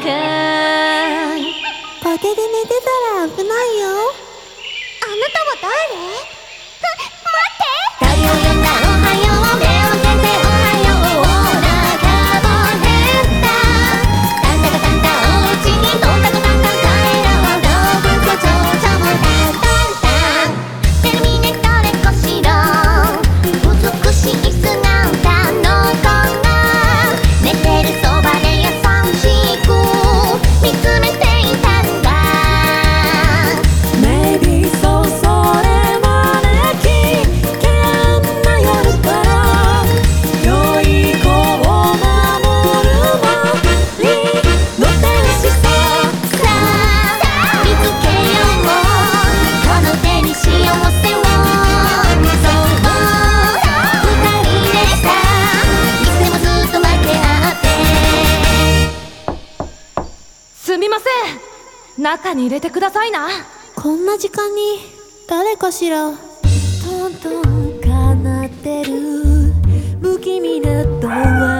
崖で寝てたら危ないよ。 あなたは誰？ 太陽よなおはよう、目を開けておはよう、お腹も減った。タンタカタンタンおうちにトンタコタンタン帰ろう、動物と蝶々もタンタンタン。テルミネどれこしろ、美しい姿の子が寝てるそばで優しく見つめていたんだ。 Maybe so それまで危険な夜から良い子を守る周りの天使さ。 さあ見つけよう、この手に幸せを。そう二人でさ、いつでもずっと分け合って。 すみません、中に入れてくださいな。 こんな時間に誰かしら。トントン奏ってる不気味なドア